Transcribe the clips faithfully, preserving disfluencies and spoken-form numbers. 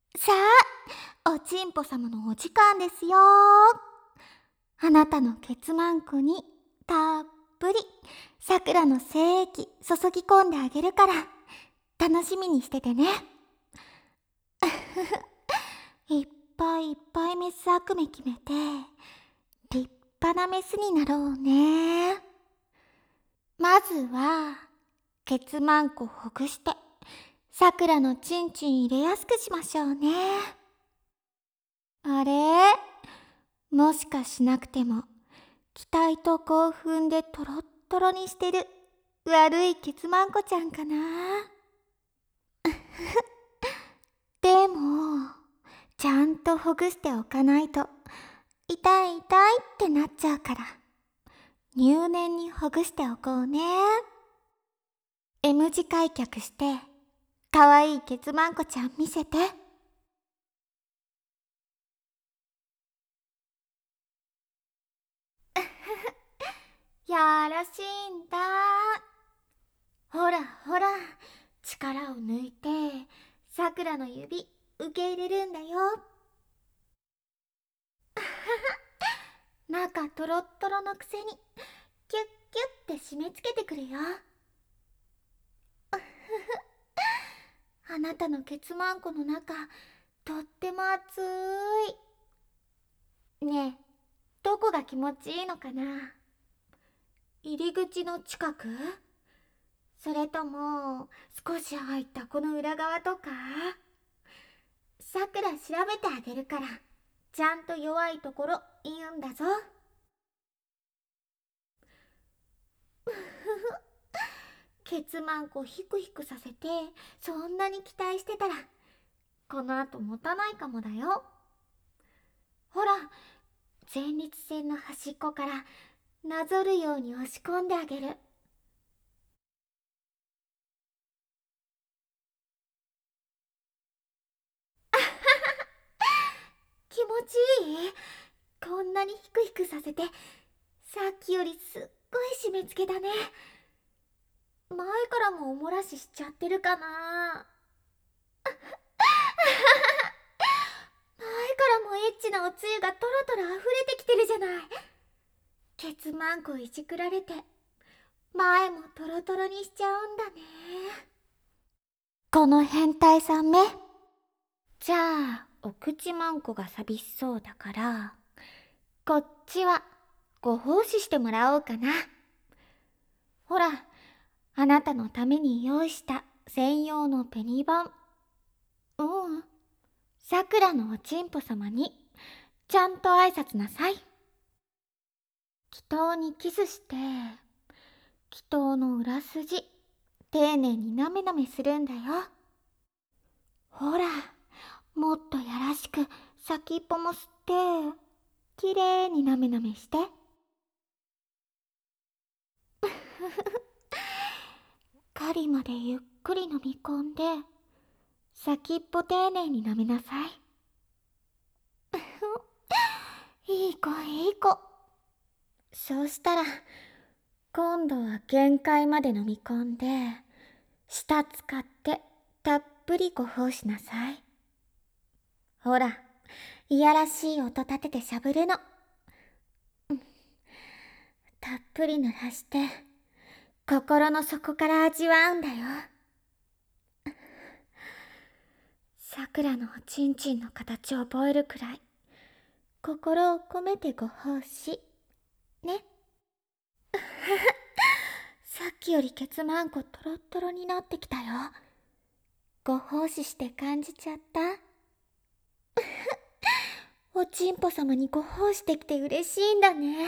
さあ、おちんぽ様のお時間ですよ。あなたのケツマンコにたっぷりさくらの精液注ぎ込んであげるから楽しみにしててね。いっぱいいっぱいメス悪夢決めて立派なメスになろうね。まずはケツマンコほぐしてさくらのチンチン入れやすくしましょうね。あれ、もしかしなくても期待と興奮でトロットロにしてる悪いケツマンコちゃんかな。でもちゃんとほぐしておかないと痛い痛いってなっちゃうから入念にほぐしておこうね。 M 字開脚してかわいいケツマンコちゃん見せて。やらしいんだ。ほらほら、力を抜いてさくらの指受け入れるんだよ。中トロットロのくせにキュッキュッて締め付けてくるよ。あなたのケツマンコの中とっても熱い。ねえ、どこが気持ちいいのかな。入り口の近く、それとも少し入ったこの裏側とか。さくら調べてあげるからちゃんと弱いところ言うんだぞ。ケツマンコヒクヒクさせてそんなに期待してたらこの後持たないかもだよ。ほら、前立腺の端っこからなぞるように押し込んであげる。気持ちいい？こんなにヒクヒクさせてさっきよりすっごい締め付けだね。前からもおもらししちゃってるかな。前からもエッチなおつゆがトロトロ溢れてきてるじゃない。ケツマンコいじくられて前もトロトロにしちゃうんだね。この変態さんめ。じゃあお口マンコが寂しそうだからこっちはご奉仕してもらおうかな。ほら、あなたのために用意した専用のペニバン。うん、さくらのおちんぽ様にちゃんと挨拶なさい。祈祷にキスして祈祷の裏筋丁寧になめなめするんだよ。ほら、もっとやらしく先っぽも吸ってきれいになめなめして。狩りまでゆっくり飲み込んで先っぽ丁寧になめなさい。いい子いい子。そうしたら今度は限界まで飲み込んで舌使ってたっぷりご奉仕なさい。ほら、いやらしい音立ててしゃぶるの。たっぷり濡らして心の底から味わうんだよ。さくらのおちんちんの形を覚えるくらい心を込めてご奉仕ね。さっきよりケツマンコトロットロになってきたよ。ご奉仕して感じちゃった？おちんぽ様にご奉仕できて嬉しいんだね。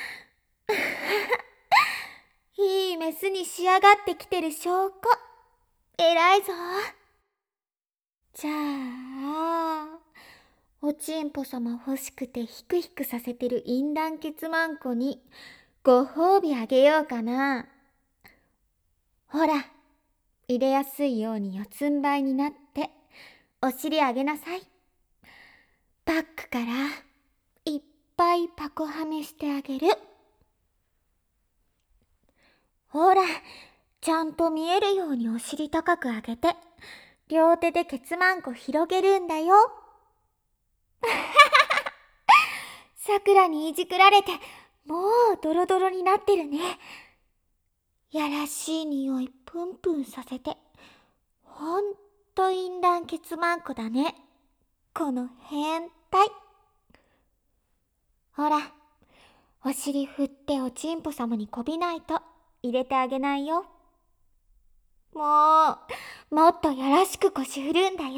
いいメスに仕上がってきてる証拠。偉いぞ。じゃあおちんぽ様欲しくてヒクヒクさせてる淫乱ケツマンコにご褒美あげようかな。ほら、入れやすいように四つん這いになってお尻上げなさい。バックからいっぱいパコはめしてあげる。ほら、ちゃんと見えるようにお尻高く上げて両手でケツマンコ広げるんだよ。さくらにいじくられて、もうドロドロになってるね。やらしい匂いプンプンさせて、ほんと淫乱ケツマンコだね。この変態。ほら、お尻振っておちんぽ様にこびないと入れてあげないよ。もう、もっとやらしく腰振るんだよ。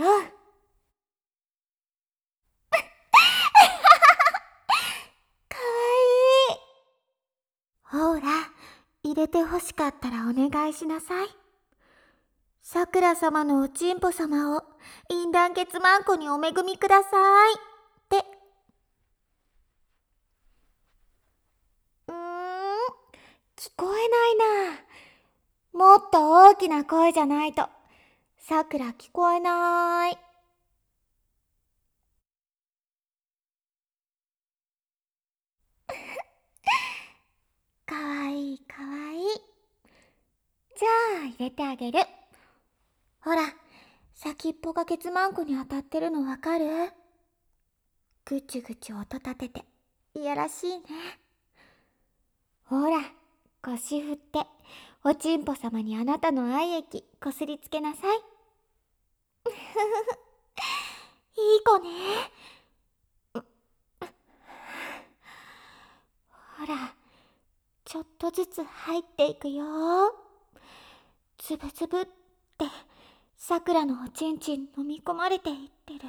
かわいい。ほら、入れてほしかったらお願いしなさい。さくら様のおちんぽ様を淫乱ケツマンコにお恵みくださいって。うーん、聞こえないな。もっと大きな声じゃないと。さくら聞こえない。かわいいかわいい。じゃあ入れてあげる。ほら、先っぽがケツマンコに当たってるのわかる？ぐちゅぐちゅ音立てて、いやらしいね。ほら、腰振って、おちんぽ様にあなたの愛液こすりつけなさい。いい子ね。ほら、ちょっとずつ入っていくよ。つぶつぶってさくらのおちんちん飲み込まれていってる。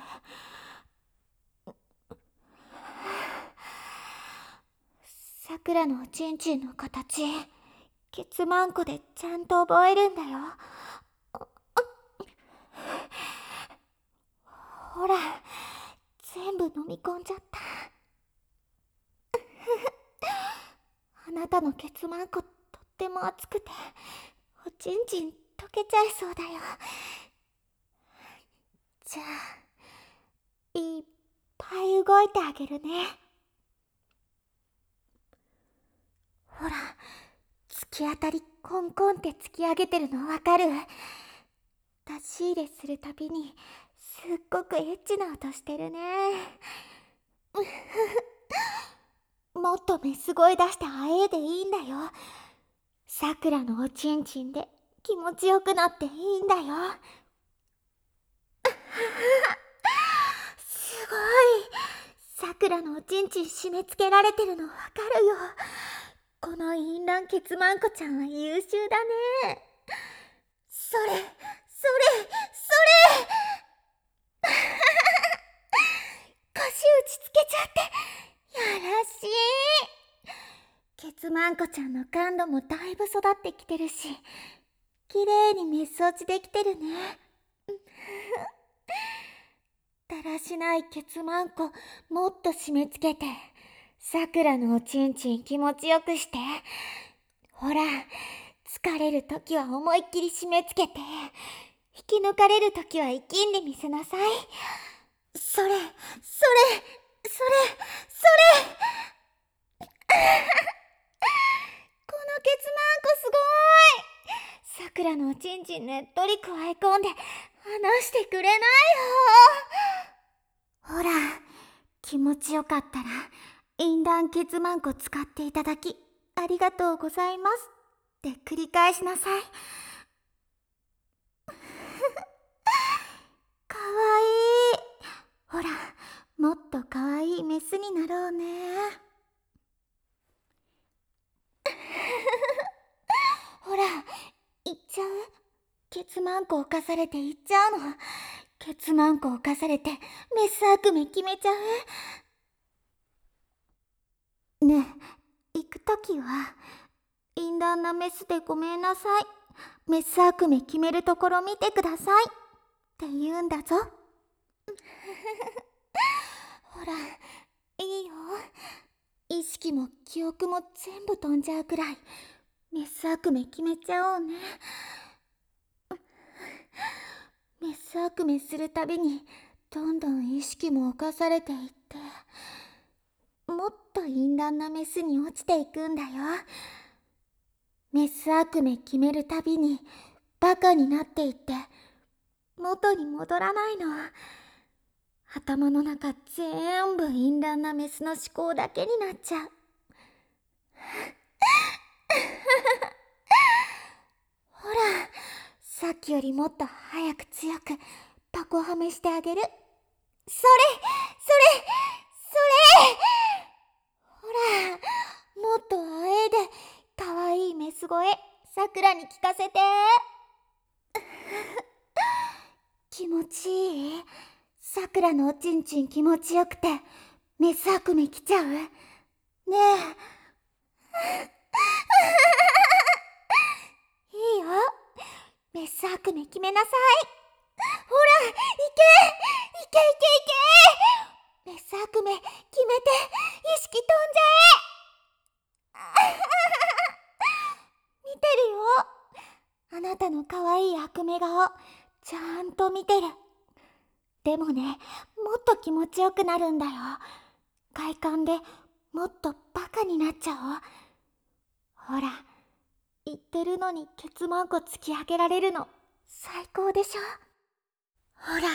さくらのおちんちんの形、ケツマンコでちゃんと覚えるんだよ。ほら、全部飲み込んじゃった。あなたのケツマンコとっても熱くて、おちんちん溶けちゃいそうだよ。じゃあ、いっぱい動いてあげるね。ほら、突き当たりコンコンって突き上げてるのわかる？出し入れするたびにすっごくエッチな音してるね。もっとメス声出してあえいでいいんだよ。さくらのおちんちんで気持ちよくなっていいんだよ。すごい。さくらのおちんちん締め付けられてるのわかるよ。この淫乱ケツマンコちゃんは優秀だね。それ、それ、それ腰打ちつけちゃって、やらしい。ケツマンコちゃんの感度もだいぶ育ってきてるし、きれいにメス落ちできてるね。だらしないケツマンコもっと締め付けて、さくらのおちんちん気持ちよくして。ほら、疲れるときは思いっきり締め付けて、引き抜かれるときは生きんでみせなさい。それ、それ、それ、それ。このケツマンコすごい。さくらのおちんちんねっとりくわえ込んで離してくれないよ。ほら、気持ちよかったら淫乱ケツマンコ使っていただきありがとうございますって繰り返しなさい。かわいい。ほら、もっとかわいいメスになろうね。ほら、いっちゃう？ケツマンコ犯されていっちゃうの。ケツマンコ犯されてメス悪夢決めちゃう。ねえ、行くときは淫乱なメスでごめんなさい、メス悪夢決めるところ見てくださいって言うんだぞ。ほら、いいよ。意識も記憶も全部飛んじゃうくらいメス悪夢決めちゃおうね。メス悪夢するたびにどんどん意識も侵されていって、もっと淫乱なメスに落ちていくんだよ。メス悪夢決めるたびにバカになっていって、 元に戻らないの。頭の中全部淫乱なメスの思考だけになっちゃう。ほら、さっきよりもっと早く強くタコはめしてあげる。それそれそれ。ほら、もっとあえでかわいいメス声さくらに聞かせて。気持ちいい？さくらのおちんちん気持ちよくてメス悪夢来ちゃう？ねえ。いいよ、メス悪夢決めなさい。ほら、いけいけいけいけ。メス悪夢決めて意識飛んじゃえ。見てるよ、あなたのかわいい悪夢顔ちゃんと見てる。でもね、もっと気持ちよくなるんだよ。快感でもっとバカになっちゃおう。ほら、言ってるのにケツマンコ突き上げられるの最高でしょ。ほらほらほ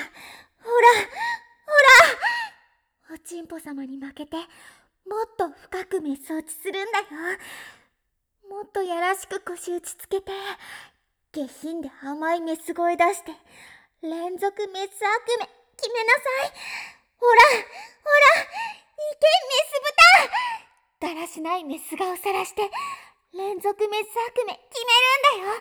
ら、おちんぽ様に負けてもっと深くメス落ちするんだよ。もっとやらしく腰打ちつけて下品で甘いメス声出して連続メス悪夢決めなさい。ほらほら、いけメス豚。だらしないメス顔さらして連続メス悪夢決めるんだよ。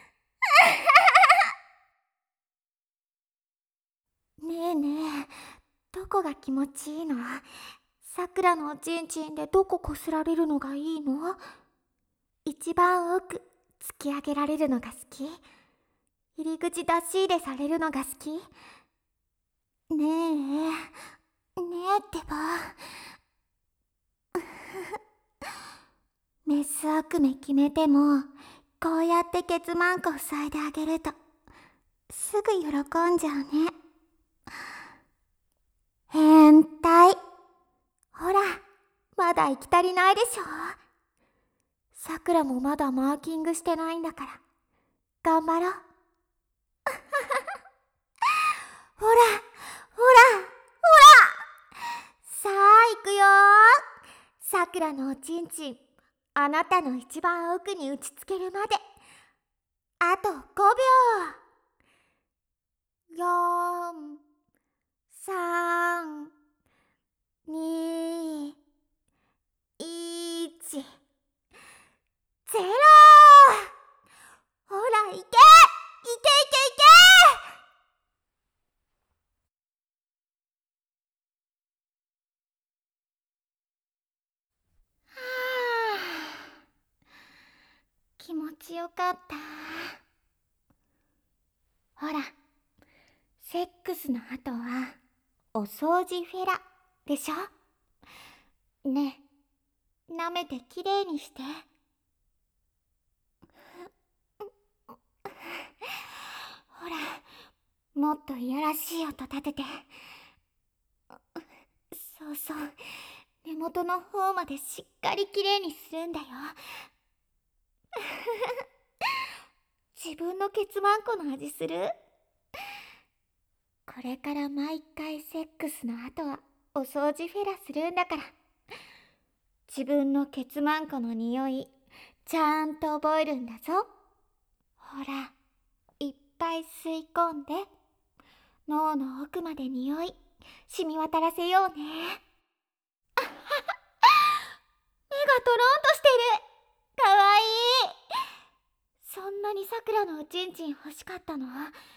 ねえねえ、どこが気持ちいいの？さくらのおちんちんでどここすられるのがいいの？一番奥突き上げられるのが好き？入り口出し入れされるのが好き？ねえねえってば。メス悪夢決めてもこうやってケツマンコ塞いであげるとすぐ喜んじゃうね。変態。ほら、まだ行き足りないでしょ。さくらもまだマーキングしてないんだから頑張ろう。ほらほらほら、さあ行くよ。さくらのおちんちんあなたの一番奥に打ちつけるまであとごびょう。よん、さん、に、いち、ゼロ。ほら、いけいけいけいけ。はあ、気持ちよかった。ほら、セックスの後はお掃除フェラでしょ。ねえ、舐めてきれいにして。ほら、もっといやらしい音立てて。そうそう、根元の方までしっかりきれいにするんだよ。自分のケツマンコの味する？これから毎回セックスの後はお掃除フェラするんだから自分のケツマンコの匂いちゃんと覚えるんだぞ。ほら、いっぱい吸い込んで脳の奥まで匂い染み渡らせようね。目がトロンとしてる。かわいい。そんなにさくらのおちんちん欲しかったの？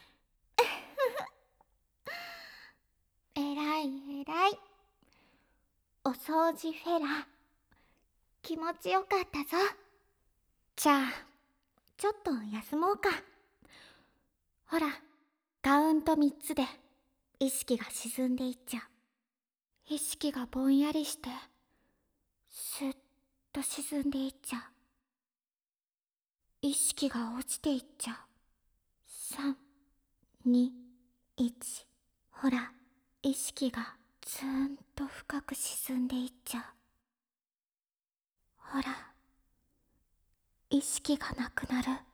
えらいえらい。お掃除フェラ気持ちよかったぞ。じゃあちょっと休もうか。ほら、カウントみっつで意識が沈んでいっちゃう。意識がぼんやりしてスッと沈んでいっちゃう。意識が落ちていっちゃう。さん、に、いち。ほら、意識がずーんと深く沈んでいっちゃう。ほら、意識がなくなる。